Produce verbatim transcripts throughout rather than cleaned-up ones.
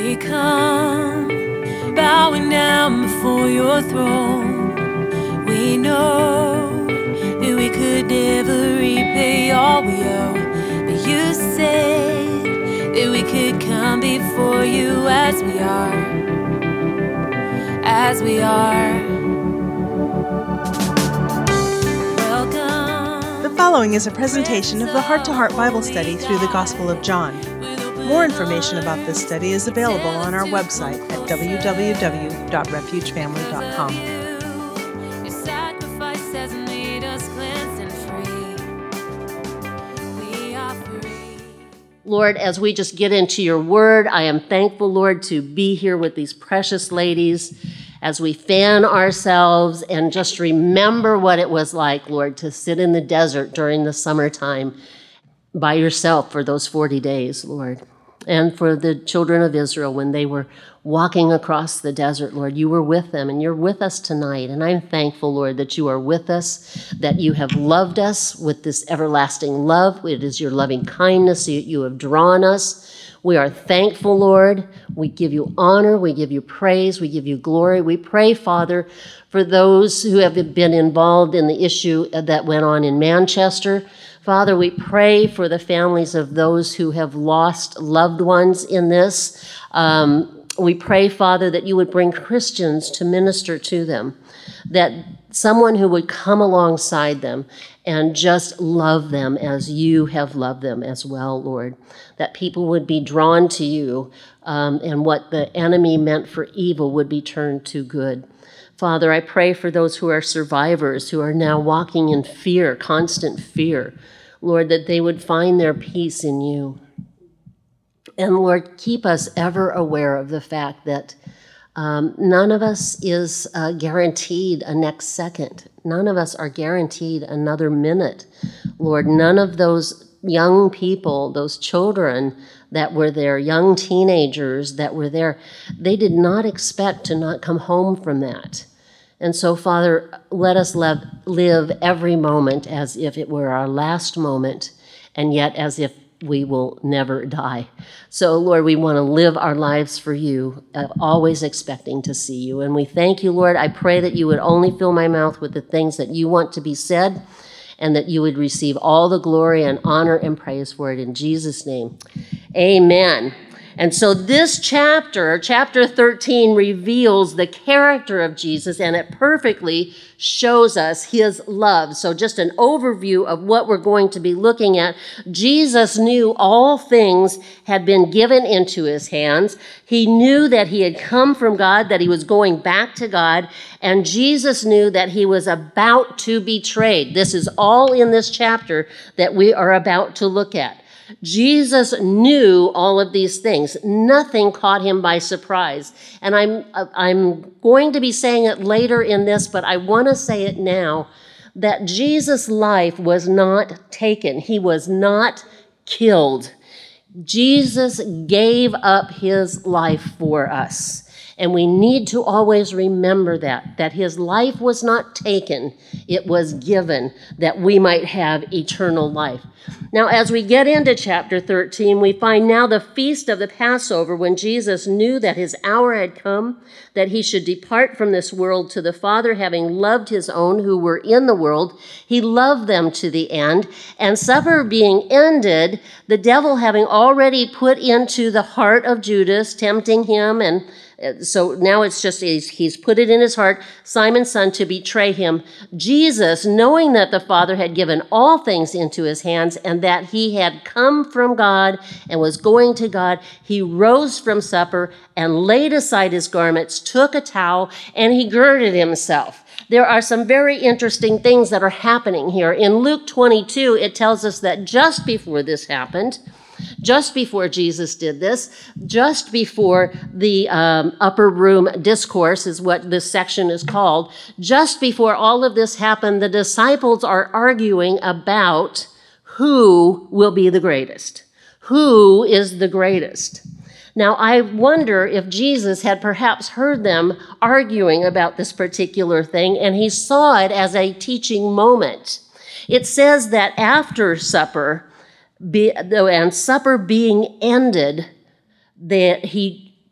We come bowing down before your throne. We know that we could never repay all we owe, but you said that we could come before you as we are, as we are. Welcome. The following is a presentation of the Heart to Heart Bible Study through the Gospel of John. More information about this study is available on our website at w w w dot refuge family dot com. Your sacrifice has made us cleansed and free. We are free. Lord, as we just get into your word, I am thankful, Lord, to be here with these precious ladies as we fan ourselves and just remember what it was like, Lord, to sit in the desert during the summertime by yourself for those forty days, Lord. And for the children of Israel, when they were walking across the desert, Lord, you were with them, and you're with us tonight. And I'm thankful, Lord, that you are with us, that you have loved us with this everlasting love. It is your loving kindness that you have drawn us. We are thankful, Lord. We give you honor. We give you praise. We give you glory. We pray, Father, for those who have been involved in the issue that went on in Manchester. Father, we pray for the families of those who have lost loved ones in this. Um, we pray, Father, that you would bring Christians to minister to them, that someone who would come alongside them and just love them as you have loved them as well, Lord, that people would be drawn to you, um, and what the enemy meant for evil would be turned to good. Father, I pray for those who are survivors, who are now walking in fear, constant fear, Lord, that they would find their peace in you. And Lord, keep us ever aware of the fact that um, none of us is uh, guaranteed a next second. None of us are guaranteed another minute. Lord, none of those young people, those children that were there, young teenagers that were there, they did not expect to not come home from that. And so, Father, let us live, live every moment as if it were our last moment, and yet as if we will never die. So, Lord, we want to live our lives for you, uh, always expecting to see you. And we thank you, Lord. I pray that you would only fill my mouth with the things that you want to be said, and that you would receive all the glory and honor and praise for it in Jesus' name. Amen. And so this chapter, chapter thirteen, reveals the character of Jesus, and it perfectly shows us his love. So just an overview of what we're going to be looking at. Jesus knew all things had been given into his hands. He knew that he had come from God, that he was going back to God, and Jesus knew that he was about to be betrayed. This is all in this chapter that we are about to look at. Jesus knew all of these things. Nothing caught him by surprise. And I'm I'm going to be saying it later in this, but I want to say it now, that Jesus' life was not taken. He was not killed. Jesus gave up his life for us. And we need to always remember that, that his life was not taken, it was given, that we might have eternal life. Now, as we get into chapter thirteen, we find now the feast of the Passover, when Jesus knew that his hour had come, that he should depart from this world to the Father, having loved his own who were in the world. He loved them to the end. And supper being ended, the devil having already put into the heart of Judas, tempting him, and so now it's just, he's, he's put it in his heart, Simon's son, to betray him. Jesus, knowing that the Father had given all things into his hands and that he had come from God and was going to God, he rose from supper and laid aside his garments, took a towel, and he girded himself. There are some very interesting things that are happening here. In Luke twenty-two, it tells us that just before this happened, just before Jesus did this, just before the um, upper room discourse is what this section is called, just before all of this happened, the disciples are arguing about who will be the greatest. Who is the greatest? Now, I wonder if Jesus had perhaps heard them arguing about this particular thing, and he saw it as a teaching moment. It says that after supper, Be, and supper being ended, that he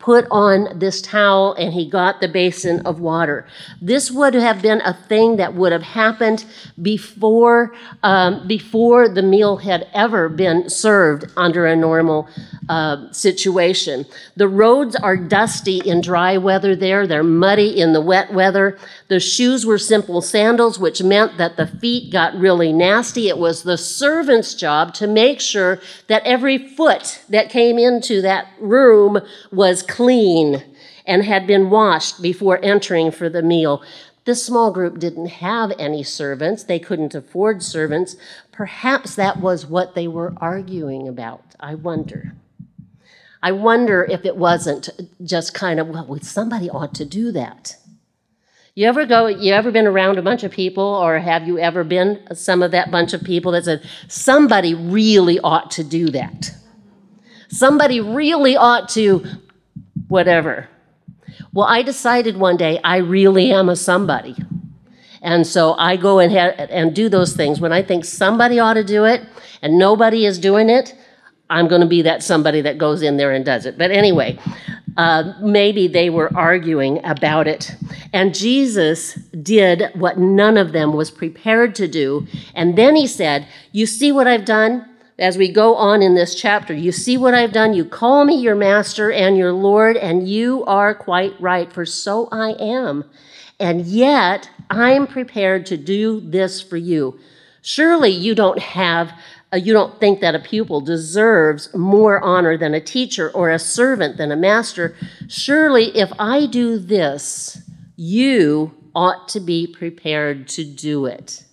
put on this towel and he got the basin of water. This would have been a thing that would have happened before, um, before the meal had ever been served under a normal uh, situation. The roads are dusty in dry weather there. They're muddy in the wet weather. The shoes were simple sandals, which meant that the feet got really nasty. It was the servant's job to make sure that every foot that came into that room was clean and had been washed before entering for the meal. This small group didn't have any servants. They couldn't afford servants. Perhaps that was what they were arguing about. I wonder. I wonder if it wasn't just kind of, well, somebody ought to do that. You ever go, you ever been around a bunch of people, or have you ever been some of that bunch of people that said, somebody really ought to do that? Somebody really ought to, whatever. Well, I decided one day I really am a somebody. And so I go and, ha- and do those things. When I think somebody ought to do it and nobody is doing it, I'm going to be that somebody that goes in there and does it. But anyway, uh, maybe they were arguing about it. And Jesus did what none of them was prepared to do. And then he said, you see what I've done? As we go on in this chapter, you see what I've done? You call me your master and your Lord, and you are quite right, for so I am. And yet I'm prepared to do this for you. Surely you don't have You don't think that a pupil deserves more honor than a teacher, or a servant than a master. Surely if I do this, you ought to be prepared to do it.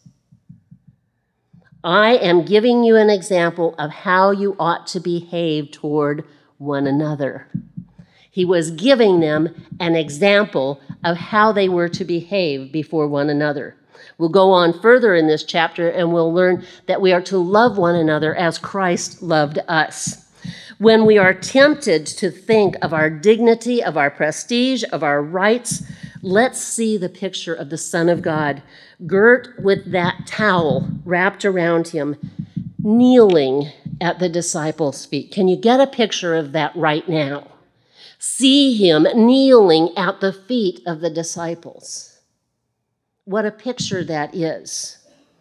I am giving you an example of how you ought to behave toward one another. He was giving them an example of how they were to behave before one another. We'll go on further in this chapter and we'll learn that we are to love one another as Christ loved us. When we are tempted to think of our dignity, of our prestige, of our rights, let's see the picture of the Son of God, girt with that towel wrapped around him, kneeling at the disciples' feet. Can you get a picture of that right now? See him kneeling at the feet of the disciples. What a picture that is.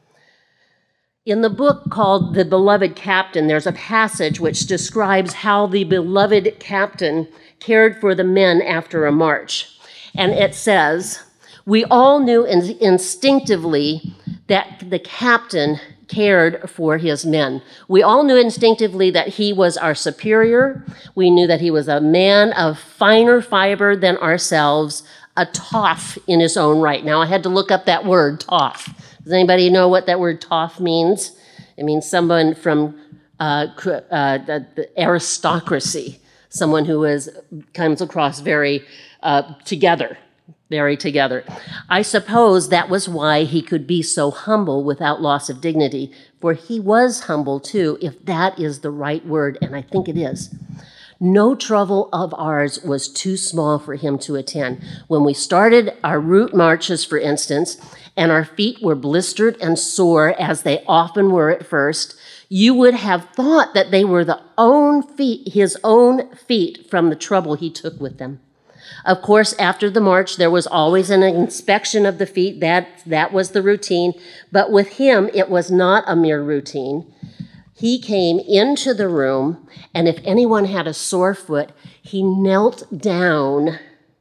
In the book called The Beloved Captain, there's a passage which describes how the beloved captain cared for the men after a march. And it says, we all knew in- instinctively that the captain cared for his men. We all knew instinctively that he was our superior. We knew that he was a man of finer fiber than ourselves, a toff in his own right. Now, I had to look up that word, toff. Does anybody know what that word toff means? It means someone from uh, uh, the, the aristocracy, someone who is, comes across very uh, together, very together. I suppose that was why he could be so humble without loss of dignity, for he was humble too, if that is the right word, and I think it is. No trouble of ours was too small for him to attend. When we started our route marches, for instance, and our feet were blistered and sore, as they often were at first, you would have thought that they were the own feet, his own feet, from the trouble he took with them. Of course, after the march, there was always an inspection of the feet. That, that was the routine. But with him, it was not a mere routine. He came into the room, and if anyone had a sore foot, he knelt down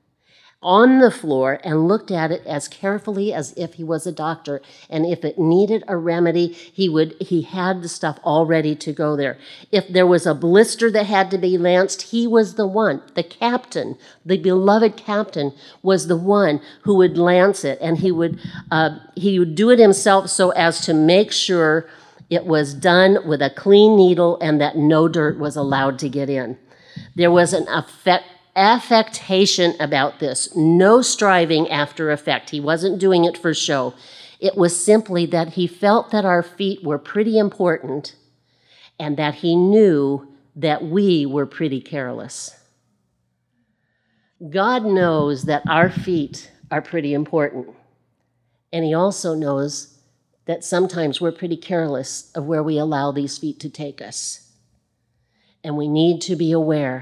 on the floor and looked at it as carefully as if he was a doctor. And if it needed a remedy, he would he had the stuff all ready to go there. If there was a blister that had to be lanced, he was the one. The captain, the beloved captain, was the one who would lance it, and he would uh, he would do it himself so as to make sure it was done with a clean needle and that no dirt was allowed to get in. There was an affect, affectation about this, no striving after effect. He wasn't doing it for show. It was simply that he felt that our feet were pretty important and that he knew that we were pretty careless. God knows that our feet are pretty important, and he also knows that sometimes we're pretty careless of where we allow these feet to take us. And we need to be aware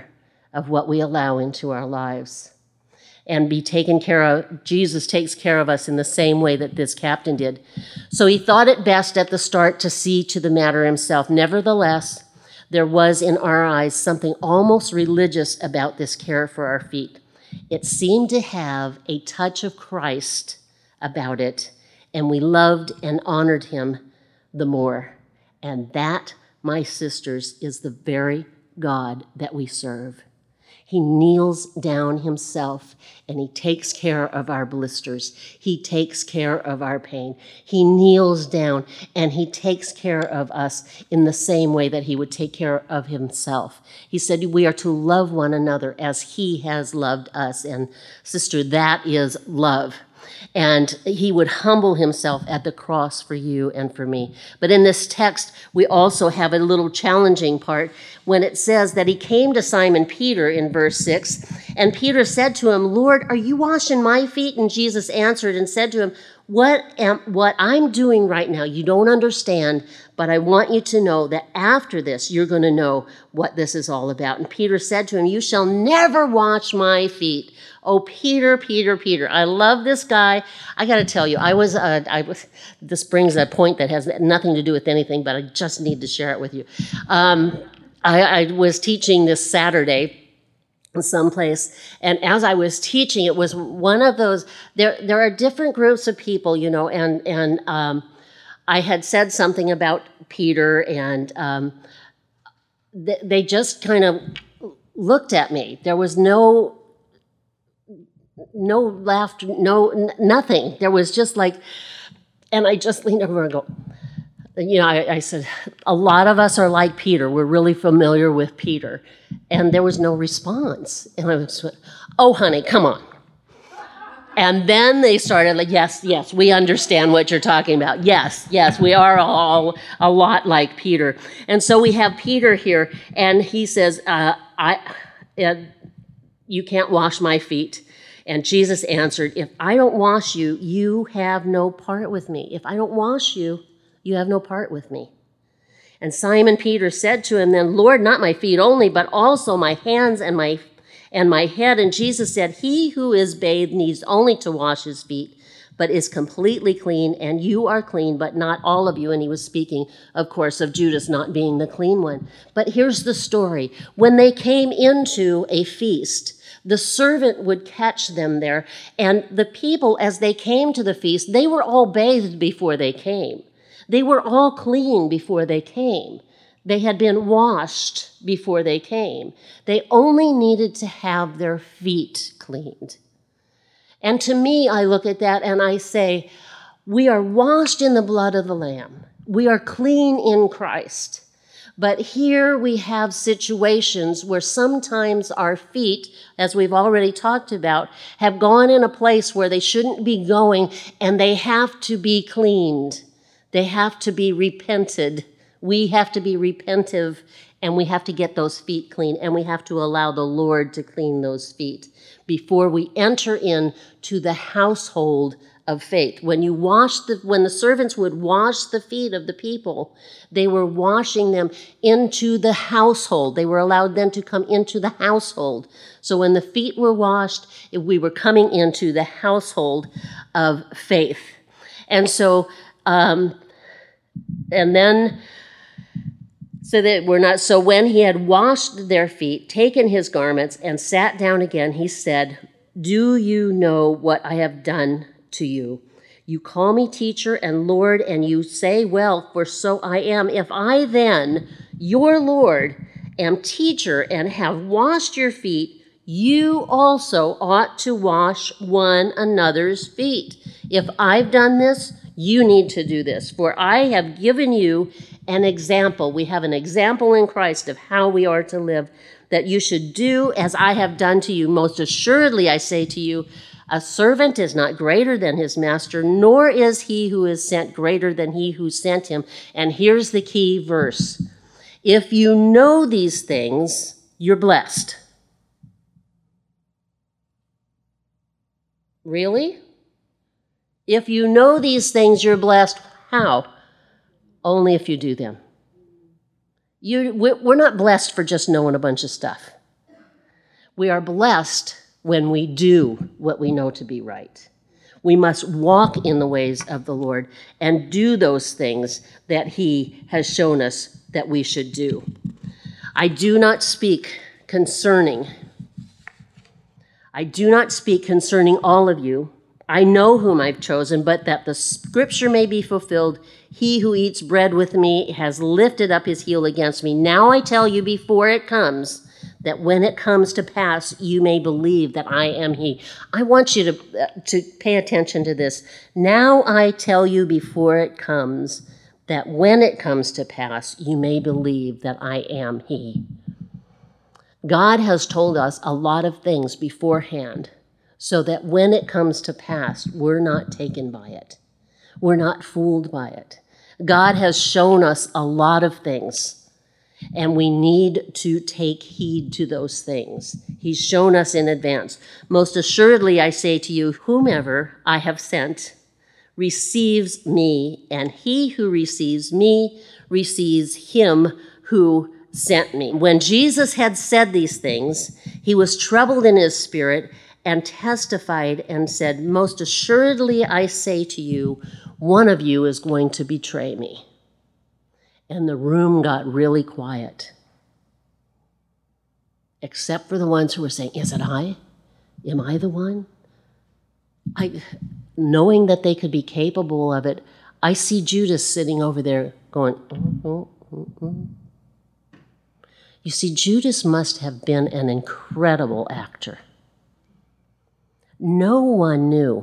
of what we allow into our lives and be taken care of. Jesus takes care of us in the same way that this captain did. So he thought it best at the start to see to the matter himself. Nevertheless, there was in our eyes something almost religious about this care for our feet. It seemed to have a touch of Christ about it, and we loved and honored him the more. And that, my sisters, is the very God that we serve. He kneels down himself and he takes care of our blisters. He takes care of our pain. He kneels down and he takes care of us in the same way that he would take care of himself. He said we are to love one another as he has loved us. And sister, that is love. And he would humble himself at the cross for you and for me. But in this text, we also have a little challenging part when it says that he came to Simon Peter in verse six, and Peter said to him, Lord, are you washing my feet? And Jesus answered and said to him, What am what I'm doing right now, you don't understand, but I want you to know that after this, you're going to know what this is all about. And Peter said to him, you shall never wash my feet. Oh, Peter, Peter, Peter. I love this guy. I got to tell you, I was, uh, I was, this brings a point that has nothing to do with anything, but I just need to share it with you. Um, I, I was teaching this Saturday someplace, and as I was teaching, it was one of those, there there are different groups of people, you know, and and um, I had said something about Peter, and um, th- they just kind of looked at me. There was no no laughter, no n- nothing. There was just like, and I just leaned over and go, you know, I, I said, a lot of us are like Peter. We're really familiar with Peter. And there was no response. And I was, oh, honey, come on. And then they started like, yes, yes, we understand what you're talking about. Yes, yes, we are all a lot like Peter. And so we have Peter here, and he says, uh, I, uh, you can't wash my feet. And Jesus answered, if I don't wash you, you have no part with me. If I don't wash you, you have no part with me. And Simon Peter said to him then, Lord, not my feet only, but also my hands and my and my head. And Jesus said, he who is bathed needs only to wash his feet, but is completely clean, and you are clean, but not all of you. And he was speaking, of course, of Judas not being the clean one. But here's the story. When they came into a feast, the servant would catch them there, and the people, as they came to the feast, they were all bathed before they came. They were all clean before they came. They had been washed before they came. They only needed to have their feet cleaned. And to me, I look at that and I say, we are washed in the blood of the Lamb. We are clean in Christ. But here we have situations where sometimes our feet, as we've already talked about, have gone in a place where they shouldn't be going, and they have to be cleaned. They have to be repented. We have to be repentive, and we have to get those feet clean, and we have to allow the Lord to clean those feet before we enter into the household of faith. When you wash the, when the servants would wash the feet of the people, they were washing them into the household. They were allowed then to come into the household. So when the feet were washed, we were coming into the household of faith. And so, um, and then, so that we're not, so when he had washed their feet, taken his garments, and sat down again, he said, do you know what I have done to you? You call me teacher and Lord, and you say, well, for so I am. If I then, your Lord, am teacher and have washed your feet, you also ought to wash one another's feet. If I've done this, you need to do this, for I have given you an example. We have an example in Christ of how we are to live, that you should do as I have done to you. Most assuredly, I say to you, a servant is not greater than his master, nor is he who is sent greater than he who sent him. And here's the key verse. If you know these things, you're blessed. Really? If you know these things, you're blessed. How? Only if you do them. You, we're not blessed for just knowing a bunch of stuff. We are blessed when we do what we know to be right. We must walk in the ways of the Lord and do those things that he has shown us that we should do. I do not speak concerning, I do not speak concerning all of you. I know whom I've chosen, but that the scripture may be fulfilled, he who eats bread with me has lifted up his heel against me. Now I tell you before it comes, that when it comes to pass, you may believe that I am he. I want you to, uh, to pay attention to this. Now I tell you before it comes, that when it comes to pass, you may believe that I am he. God has told us a lot of things beforehand, so that when it comes to pass, we're not taken by it. We're not fooled by it. God has shown us a lot of things, and we need to take heed to those things. He's shown us in advance. Most assuredly, I say to you, whomever I have sent receives me, and he who receives me receives him who sent me. When Jesus had said these things, he was troubled in his spirit and testified and said, most assuredly, I say to you, one of you is going to betray me. And the room got really quiet, except for the ones who were saying, is it I? Am I the one? I, knowing that they could be capable of it, I see Judas sitting over there going, mm-hmm, mm-hmm. You see, Judas must have been an incredible actor. No one knew,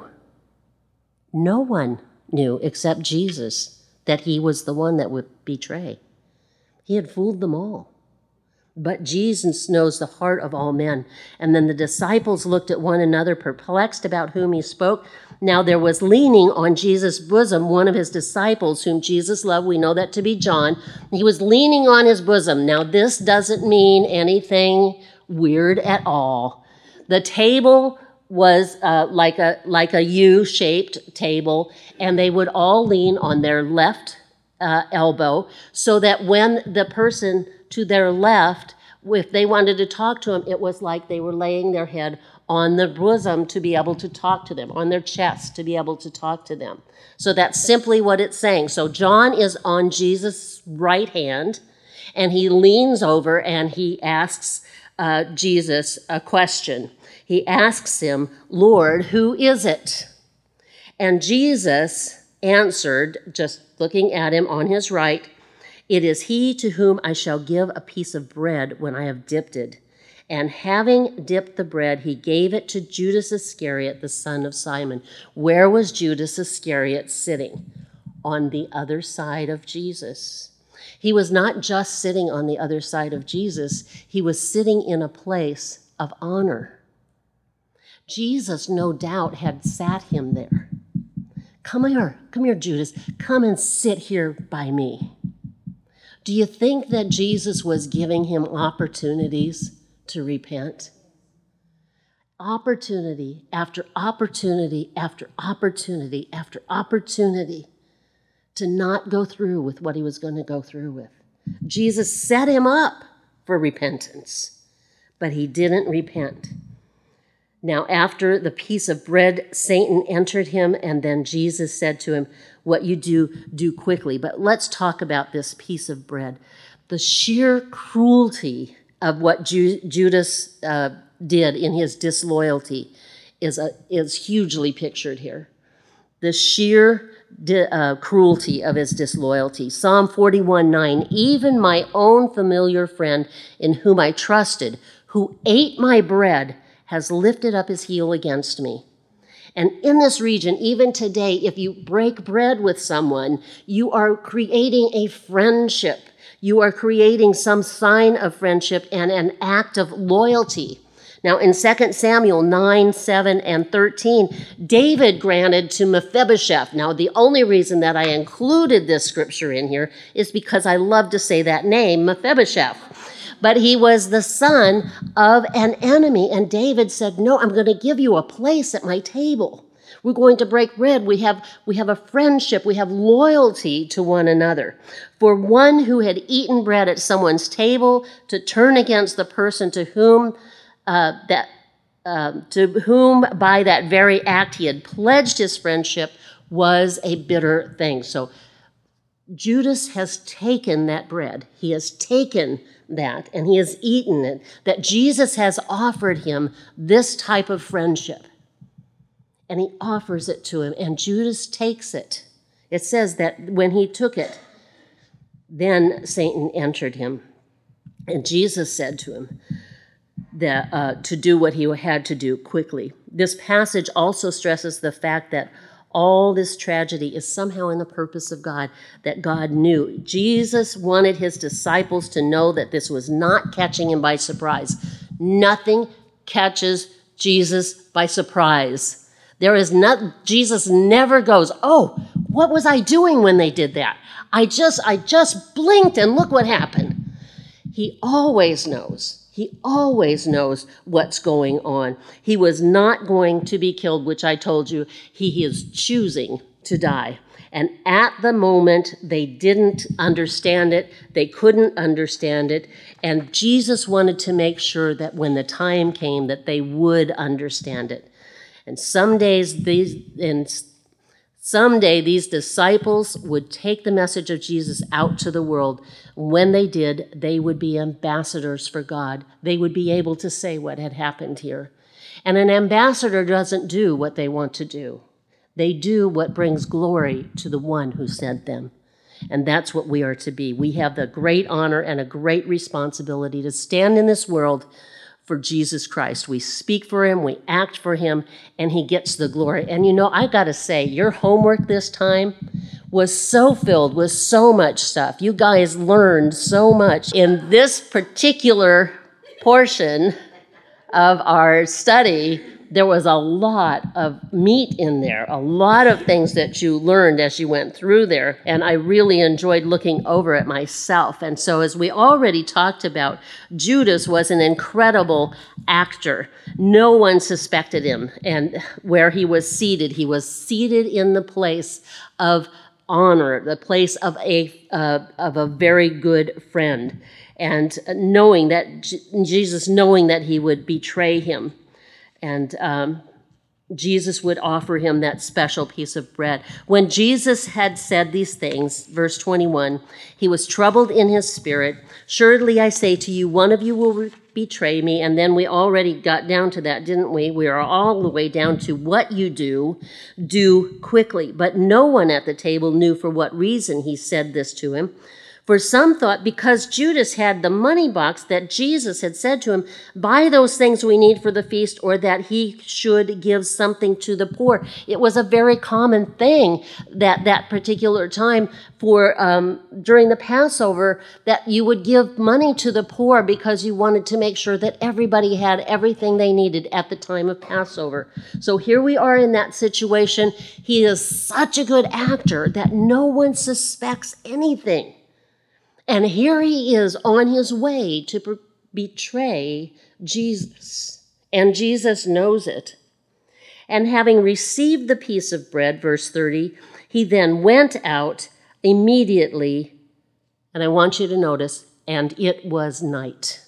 no one knew except Jesus that he was the one that would betray. He had fooled them all. But Jesus knows the heart of all men. And then the disciples looked at one another, perplexed about whom he spoke. Now there was leaning on Jesus' bosom one of his disciples whom Jesus loved. We know that to be John. He was leaning on his bosom. Now this doesn't mean anything weird at all. The table was uh, like a like a U-shaped table, and they would all lean on their left uh, elbow, so that when the person to their left, if they wanted to talk to him, it was like they were laying their head on their bosom to be able to talk to them, on their chest to be able to talk to them. So that's simply what it's saying. So John is on Jesus' right hand, and he leans over and he asks uh, Jesus a question. He asks him, Lord, who is it? And Jesus answered, just looking at him on his right, it is he to whom I shall give a piece of bread when I have dipped it. And having dipped the bread, he gave it to Judas Iscariot, the son of Simon. Where was Judas Iscariot sitting? On the other side of Jesus. He was not just sitting on the other side of Jesus. He was sitting in a place of honor. Jesus, no doubt, had sat him there. Come here, come here, Judas. Come and sit here by me. Do you think that Jesus was giving him opportunities to repent? Opportunity after opportunity after opportunity after opportunity to not go through with what he was going to go through with. Jesus set him up for repentance, but he didn't repent. Now, after the piece of bread, Satan entered him, and then Jesus said to him, what you do, do quickly. But let's talk about this piece of bread. The sheer cruelty of what Ju- Judas uh, did in his disloyalty is, a, is hugely pictured here. The sheer di- uh, cruelty of his disloyalty. Psalm forty-one nine, even my own familiar friend in whom I trusted, who ate my bread, has lifted up his heel against me. And in this region, even today, if you break bread with someone, you are creating a friendship. You are creating some sign of friendship and an act of loyalty. Now, in Second Samuel nine, seven, and thirteen, David granted to Mephibosheth. Now, the only reason that I included this scripture in here is because I love to say that name, Mephibosheth. But he was the son of an enemy. And David said, no, I'm going to give you a place at my table. We're going to break bread. We have, we have a friendship. We have loyalty to one another. For one who had eaten bread at someone's table to turn against the person to whom uh, that um, to whom by that very act he had pledged his friendship was a bitter thing. So Judas has taken that bread. He has taken that, and he has eaten it, that Jesus has offered him this type of friendship. And he offers it to him, and Judas takes it. It says that when he took it, then Satan entered him. And Jesus said to him that uh, to do what he had to do quickly. This passage also stresses the fact that all this tragedy is somehow in the purpose of God, that God knew. Jesus wanted his disciples to know that this was not catching him by surprise. Nothing catches Jesus by surprise. There is not, Jesus never goes, oh, what was I doing when they did that? I just, I just blinked and look what happened. He always knows. He always knows what's going on. He was not going to be killed, which I told you, he is choosing to die. And at the moment, they didn't understand it. They couldn't understand it. And Jesus wanted to make sure that when the time came, that they would understand it. And some days, these, and someday these disciples would take the message of Jesus out to the world. When they did, they would be ambassadors for God. They would be able to say what had happened here. And an ambassador doesn't do what they want to do. They do what brings glory to the one who sent them. And that's what we are to be. We have the great honor and a great responsibility to stand in this world for Jesus Christ. We speak for him, we act for him, and he gets the glory. And you know, I got to say, your homework this time was so filled with so much stuff. You guys learned so much in this particular portion of our study. There was a lot of meat in there, a lot of things that you learned as you went through there, and I really enjoyed looking over it myself. And so as we already talked about, Judas was an incredible actor. No one suspected him, and where he was seated, he was seated in the place of honor, the place of a, uh, of a very good friend, and knowing that, Jesus knowing that he would betray him. And um, Jesus would offer him that special piece of bread. When Jesus had said these things, verse twenty-one, he was troubled in his spirit. Surely I say to you, one of you will betray me. And then we already got down to that, didn't we? We are all the way down to what you do, do quickly. But no one at the table knew for what reason he said this to him. For some thought because Judas had the money box that Jesus had said to him, buy those things we need for the feast, or that he should give something to the poor. It was a very common thing that that particular time for um, during the Passover, that you would give money to the poor because you wanted to make sure that everybody had everything they needed at the time of Passover. So here we are in that situation. He is such a good actor that no one suspects anything. And here he is on his way to per- betray Jesus. And Jesus knows it. And having received the piece of bread, verse thirty, he then went out immediately. And I want you to notice, and it was night.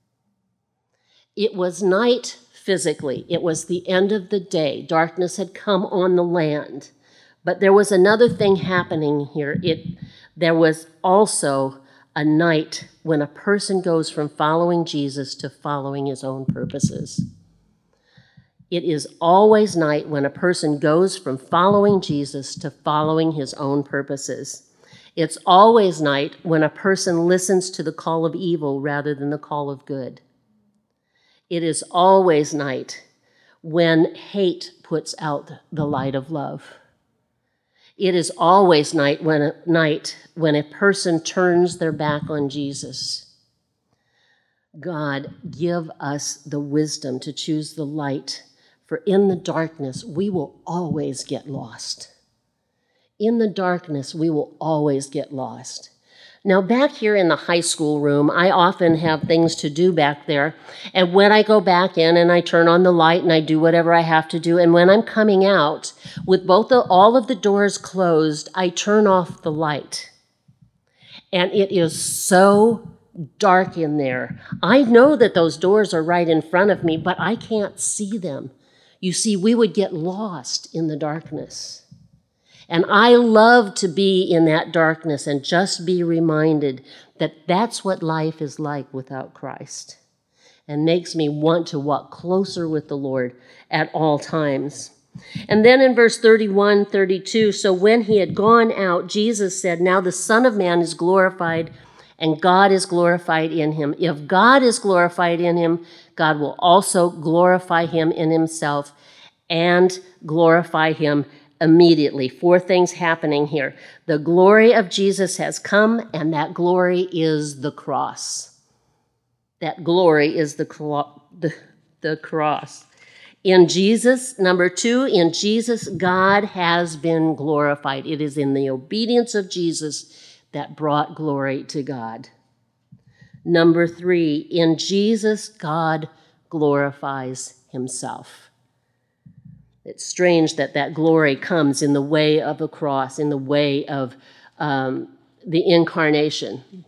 It was night physically. It was the end of the day. Darkness had come on the land. But there was another thing happening here. It, there was also a night when a person goes from following Jesus to following his own purposes. It is always night when a person goes from following Jesus to following his own purposes. It's always night when a person listens to the call of evil rather than the call of good. It is always night when hate puts out the light of love. It is always night when a, night when a person turns their back on Jesus. God, give us the wisdom to choose the light, for in the darkness we will always get lost. In the darkness we will always get lost. Now, back here in the high school room, I often have things to do back there. And when I go back in and I turn on the light and I do whatever I have to do, and when I'm coming out, with both the, all of the doors closed, I turn off the light. And it is so dark in there. I know that those doors are right in front of me, but I can't see them. You see, we would get lost in the darkness. And I love to be in that darkness and just be reminded that that's what life is like without Christ, and makes me want to walk closer with the Lord at all times. And then in verse thirty-one, thirty-two, so when he had gone out, Jesus said, now the Son of Man is glorified, and God is glorified in him. If God is glorified in him, God will also glorify him in himself and glorify him immediately. Four things happening here. The glory of Jesus has come, and that glory is the cross. That glory is the, cro- the, the cross. In Jesus, number two, in Jesus, God has been glorified. It is in the obedience of Jesus that brought glory to God. Number three, in Jesus, God glorifies himself. It's strange that that glory comes in the way of the cross, in the way of um, the incarnation.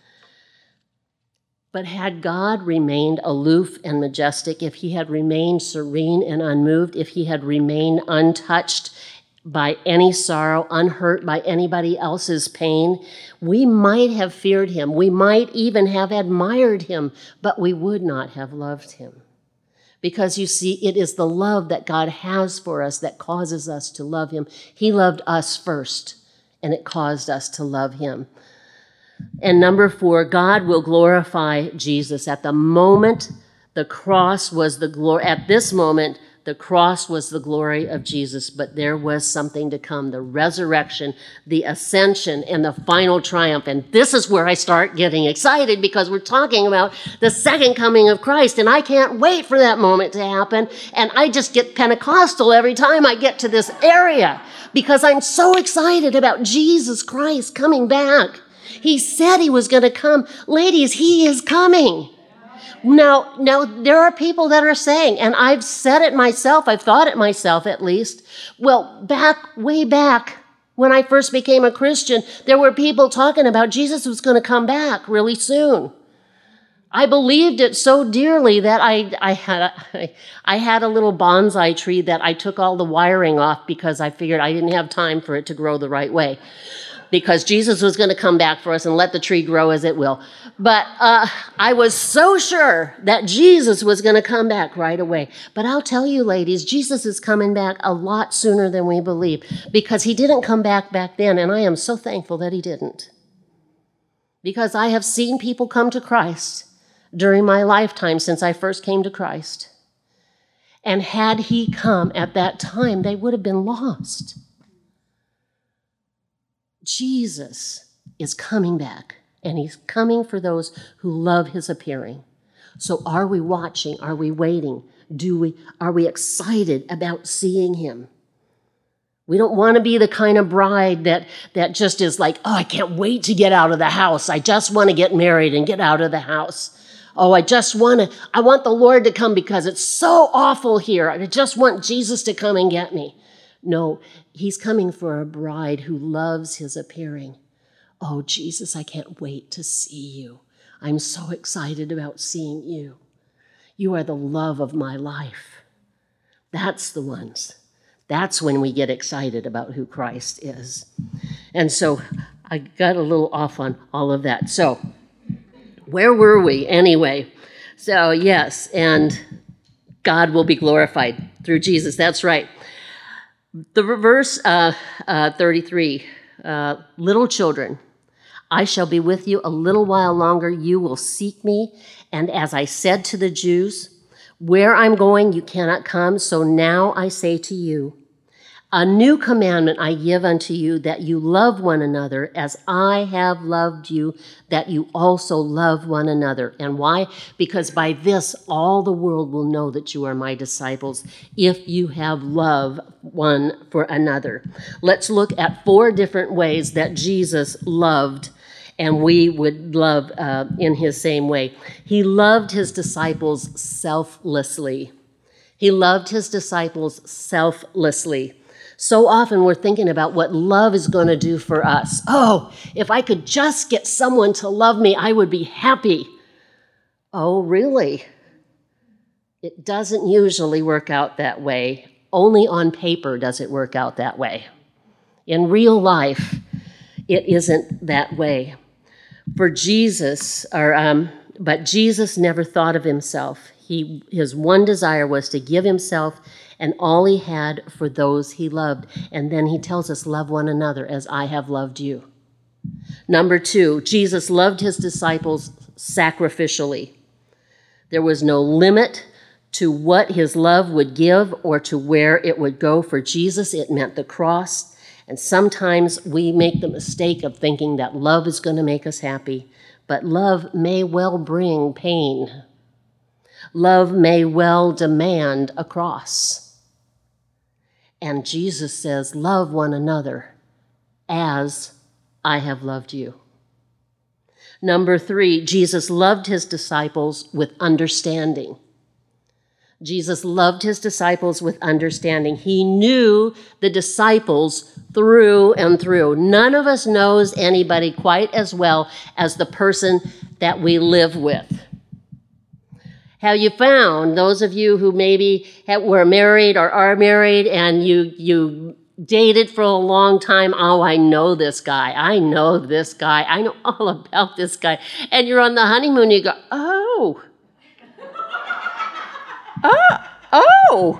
But had God remained aloof and majestic, if he had remained serene and unmoved, if he had remained untouched by any sorrow, unhurt by anybody else's pain, we might have feared him. We might even have admired him, but we would not have loved him. Because you see, it is the love that God has for us that causes us to love him. He loved us first, and it caused us to love him. And number four, God will glorify Jesus. At the moment, the cross was the glory. At this moment, the cross was the glory of Jesus, but there was something to come, the resurrection, the ascension, and the final triumph. And this is where I start getting excited, because we're talking about the second coming of Christ, and I can't wait for that moment to happen. And I just get Pentecostal every time I get to this area, because I'm so excited about Jesus Christ coming back. He said he was going to come. Ladies, he is coming. Now, now, there are people that are saying, and I've said it myself, I've thought it myself at least, well, back, way back, when I first became a Christian, there were people talking about Jesus was going to come back really soon. I believed it so dearly that I, I, had a, I had a little bonsai tree that I took all the wiring off because I figured I didn't have time for it to grow the right way, because Jesus was going to come back for us and let the tree grow as it will. But uh, I was so sure that Jesus was going to come back right away. But I'll tell you, ladies, Jesus is coming back a lot sooner than we believe, because he didn't come back back then, and I am so thankful that he didn't. Because I have seen people come to Christ during my lifetime since I first came to Christ. And had he come at that time, they would have been lost. Jesus is coming back, and he's coming for those who love his appearing. So are we watching? Are we waiting? Do we, are we excited about seeing him? We don't want to be the kind of bride that, that just is like, oh, I can't wait to get out of the house. I just want to get married and get out of the house. Oh, I just want to, I want the Lord to come because it's so awful here. I just want Jesus to come and get me. No, he's coming for a bride who loves his appearing. Oh, Jesus, I can't wait to see you. I'm so excited about seeing you. You are the love of my life. That's the ones. That's when we get excited about who Christ is. And so I got a little off on all of that. So where were we anyway? So yes, and God will be glorified through Jesus. That's right. The verse uh, uh, thirty-three, uh, little children, I shall be with you a little while longer. You will seek me. And as I said to the Jews, where I'm going, you cannot come. So now I say to you, a new commandment I give unto you, that you love one another as I have loved you, that you also love one another. And why? Because by this, all the world will know that you are my disciples, if you have love one for another. Let's look at four different ways that Jesus loved, and we would love uh, in his same way. He loved his disciples selflessly. He loved his disciples selflessly. So often we're thinking about what love is going to do for us. Oh, if I could just get someone to love me, I would be happy. Oh, really? It doesn't usually work out that way. Only on paper does it work out that way. In real life, it isn't that way. For Jesus, or um, but Jesus never thought of himself. He, his one desire was to give himself and all he had for those he loved. And then he tells us, love one another as I have loved you. Number two, Jesus loved his disciples sacrificially. There was no limit to what his love would give or to where it would go. For Jesus, it meant the cross. And sometimes we make the mistake of thinking that love is going to make us happy, but love may well bring pain. Love may well demand a cross. And Jesus says, love one another as I have loved you. Number three, Jesus loved his disciples with understanding. Jesus loved his disciples with understanding. He knew the disciples through and through. None of us knows anybody quite as well as the person that we live with. Have you found, those of you who maybe have, were married or are married and you you dated for a long time, oh, I know this guy, I know this guy, I know all about this guy, and you're on the honeymoon, you go, oh, oh, oh,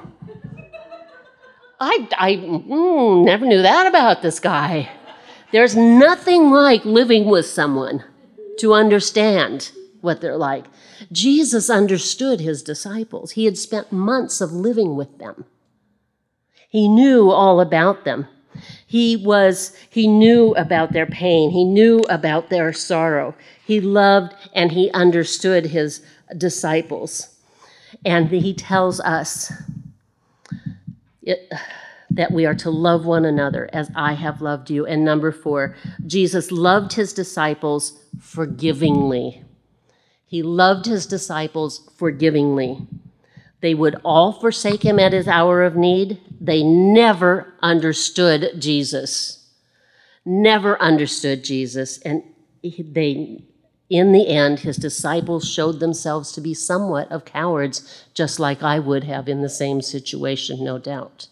I, I mm, never knew that about this guy. There's nothing like living with someone to understand what they're like. Jesus understood his disciples. He had spent months of living with them. He knew all about them. He was, he knew about their pain. He knew about their sorrow. He loved and he understood his disciples. And he tells us it, that we are to love one another as I have loved you. And number four, Jesus loved his disciples forgivingly. He loved his disciples forgivingly. They would all forsake him at his hour of need. They never understood Jesus. Never understood Jesus. And they, in the end, his disciples showed themselves to be somewhat of cowards, just like I would have in the same situation, no doubt.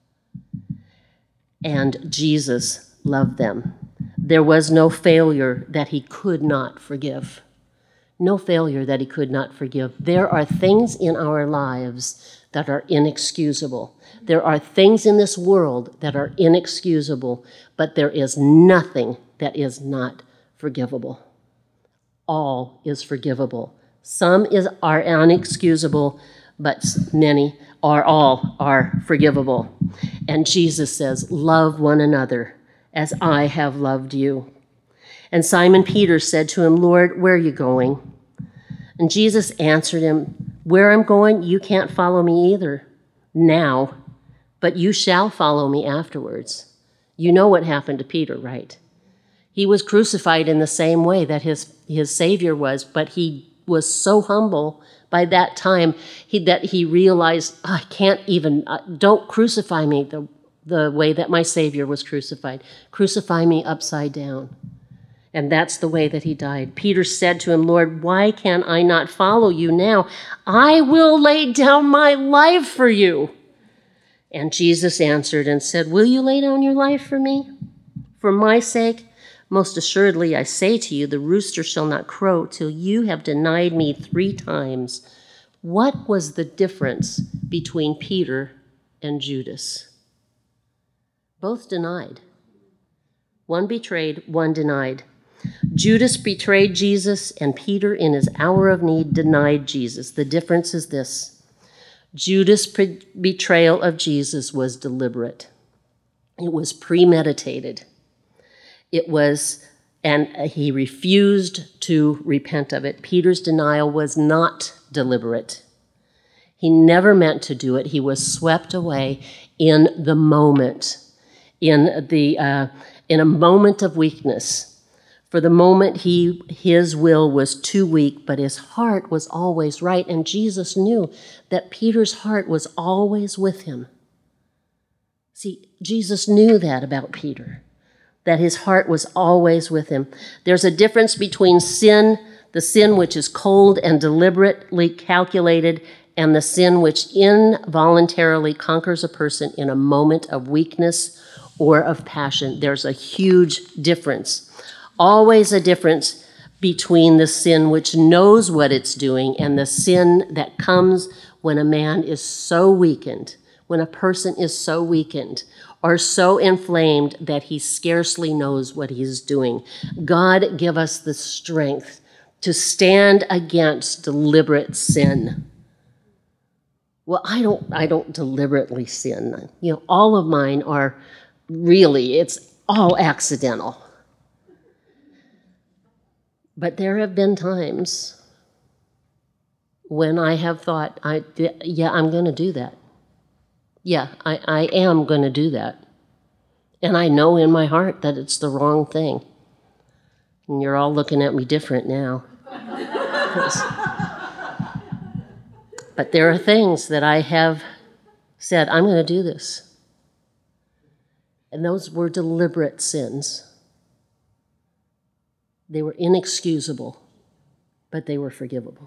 And Jesus loved them. There was no failure that he could not forgive. No failure that he could not forgive. There are things in our lives that are inexcusable. There are things in this world that are inexcusable, but there is nothing that is not forgivable. All is forgivable. Some is are unexcusable, but many are all are forgivable. And Jesus says, love one another as I have loved you. And Simon Peter said to him, Lord, where are you going? And Jesus answered him, where I'm going, you can't follow me either now, but you shall follow me afterwards. You know what happened to Peter, right? He was crucified in the same way that his, his Savior was, but he was so humble by that time he, that he realized, oh, I can't even, uh, don't crucify me the, the way that my Savior was crucified. Crucify me upside down. And that's the way that he died. Peter said to him, Lord, why can I not follow you now? I will lay down my life for you. And Jesus answered and said, will you lay down your life for me? For my sake? Most assuredly, I say to you, the rooster shall not crow till you have denied me three times. What was the difference between Peter and Judas? Both denied. One betrayed, one denied. Judas betrayed Jesus, and Peter, in his hour of need, denied Jesus. The difference is this. Judas' pre- betrayal of Jesus was deliberate. It was premeditated. It was, and he refused to repent of it. Peter's denial was not deliberate. He never meant to do it. He was swept away in the moment, in the uh, in a moment of weakness. For the moment, he his will was too weak, but his heart was always right. And Jesus knew that Peter's heart was always with him. See, Jesus knew that about Peter, that his heart was always with him. There's a difference between sin, the sin which is cold and deliberately calculated, and the sin which involuntarily conquers a person in a moment of weakness or of passion. There's a huge difference. Always a difference between the sin which knows what it's doing and the sin that comes when a man is so weakened, when a person is so weakened or so inflamed that he scarcely knows what he's doing. God give us the strength to stand against deliberate sin. Well, I don't I don't deliberately sin. You know, all of mine are really, it's all accidental. But there have been times when I have thought, I yeah, I'm going to do that. Yeah, I, I am going to do that. And I know in my heart that it's the wrong thing. And you're all looking at me different now. But there are things that I have said, I'm going to do this. And those were deliberate sins. They were inexcusable, but they were forgivable.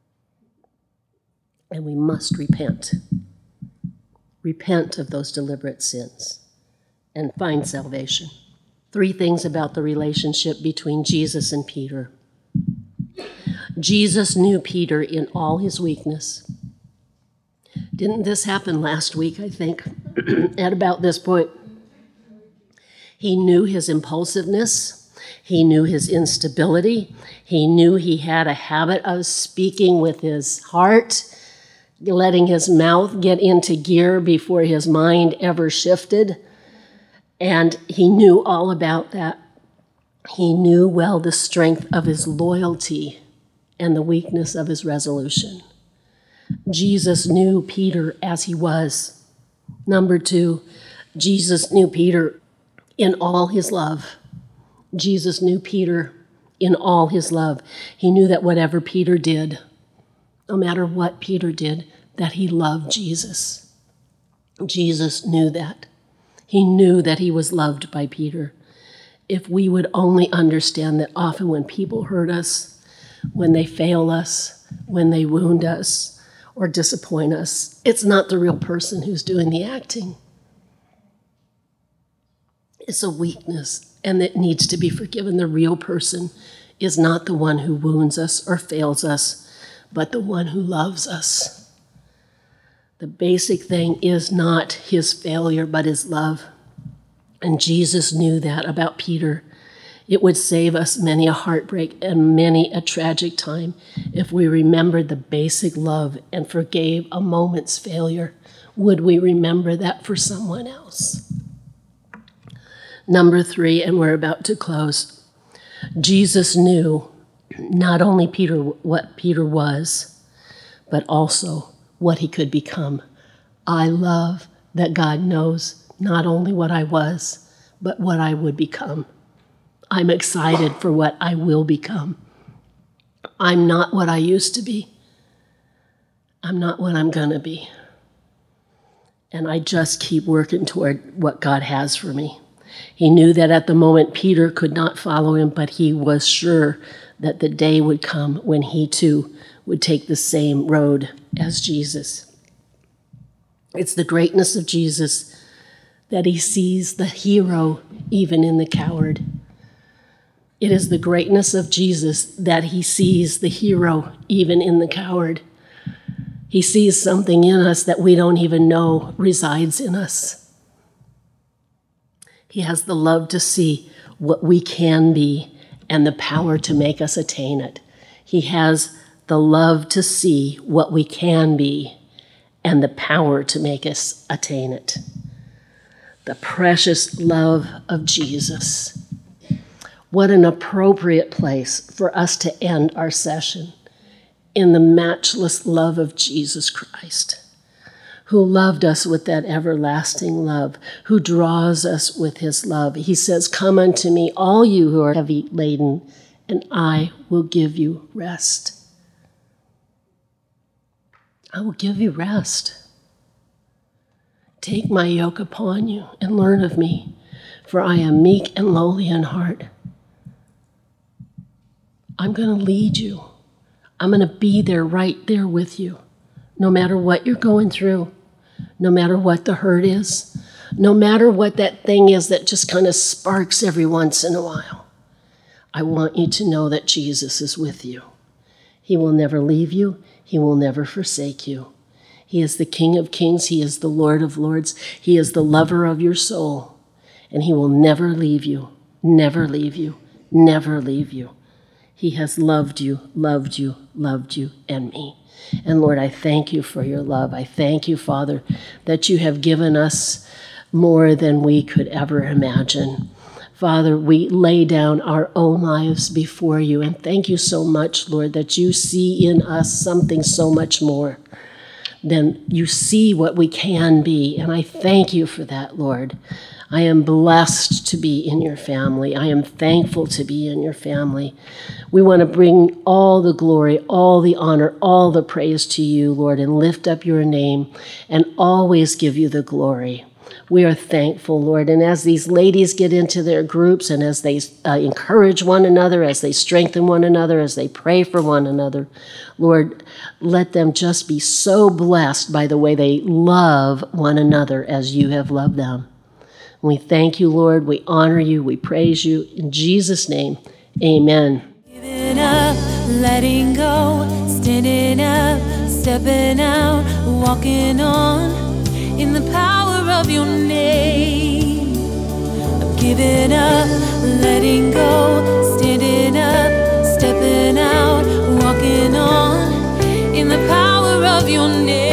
And we must repent. Repent of those deliberate sins and find salvation. Three things about the relationship between Jesus and Peter. Jesus knew Peter in all his weakness. Didn't this happen last week, I think, at about this point? He knew his impulsiveness. He knew his instability. He knew he had a habit of speaking with his heart, letting his mouth get into gear before his mind ever shifted. And he knew all about that. He knew well the strength of his loyalty and the weakness of his resolution. Jesus knew Peter as he was. Number two, Jesus knew Peter in all his love. Jesus knew Peter in all his love. He knew that whatever Peter did, no matter what Peter did, that he loved Jesus. Jesus knew that. He knew that he was loved by Peter. If we would only understand that often when people hurt us, when they fail us, when they wound us, or disappoint us, it's not the real person who's doing the acting. It's a weakness, and it needs to be forgiven. The real person is not the one who wounds us or fails us, but the one who loves us. The basic thing is not his failure, but his love. And Jesus knew that about Peter. It would save us many a heartbreak and many a tragic time if we remembered the basic love and forgave a moment's failure. Would we remember that for someone else? Number three, and we're about to close. Jesus knew not only Peter what Peter was, but also what he could become. I love that God knows not only what I was, but what I would become. I'm excited for what I will become. I'm not what I used to be. I'm not what I'm going to be. And I just keep working toward what God has for me. He knew that at the moment Peter could not follow him, but he was sure that the day would come when he too would take the same road as Jesus. It's the greatness of Jesus that he sees the hero even in the coward. It is the greatness of Jesus that he sees the hero even in the coward. He sees something in us that we don't even know resides in us. He has the love to see what we can be and the power to make us attain it. He has the love to see what we can be and the power to make us attain it. The precious love of Jesus. What an appropriate place for us to end our session, in the matchless love of Jesus Christ, who loved us with that everlasting love, who draws us with his love. He says, "Come unto me, all you who are heavy laden, and I will give you rest." I will give you rest. Take my yoke upon you and learn of me, for I am meek and lowly in heart. I'm going to lead you. I'm going to be there, right there with you, no matter what you're going through, no matter what the hurt is, no matter what that thing is that just kind of sparks every once in a while. I want you to know that Jesus is with you. He will never leave you. He will never forsake you. He is the King of Kings. He is the Lord of Lords. He is the lover of your soul. And he will never leave you, never leave you, never leave you. He has loved you, loved you, loved you, and me. And Lord, I thank you for your love. I thank you, Father, that you have given us more than we could ever imagine. Father, we lay down our own lives before you, and thank you so much, Lord, that you see in us something so much more than you see what we can be. And I thank you for that, Lord. I am blessed to be in your family. I am thankful to be in your family. We want to bring all the glory, all the honor, all the praise to you, Lord, and lift up your name and always give you the glory. We are thankful, Lord. And as these ladies get into their groups and as they uh, encourage one another, as they strengthen one another, as they pray for one another, Lord, let them just be so blessed by the way they love one another as you have loved them. We thank you, Lord. We honor you. We praise you. In Jesus' name, amen. Giving up, letting go, standing up, stepping out, walking on in the power of your name. I'm giving up, letting go, standing up, stepping out, walking on in the power of your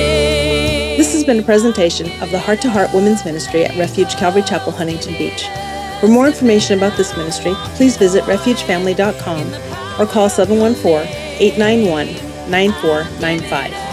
name. This has been a presentation of the Heart to Heart Women's Ministry at Refuge Calvary Chapel, Huntington Beach. For more information about this ministry, please visit refuge family dot com or call seven one four, eight nine one, nine four nine five.